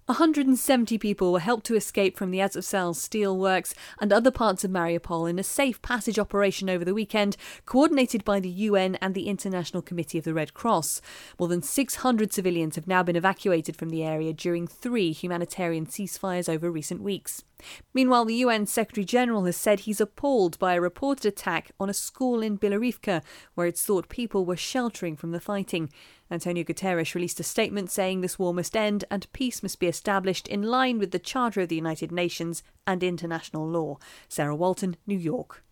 170 people were helped to escape from the Azovstal steelworks and other parts of Mariupol in a safe passage operation over the weekend, coordinated by the UN and the International Committee of the Red Cross. More than 600 civilians have now been evacuated from the area during 3 humanitarian ceasefires over recent weeks. Meanwhile, the UN Secretary-General has said he's appalled by a reported attack on a school in Bilorivka, where it's thought people were sheltering from the fighting. Antonio Guterres released a statement saying this war must end and peace must be established in line with the Charter of the United Nations and international law. Sarah Walton, New York.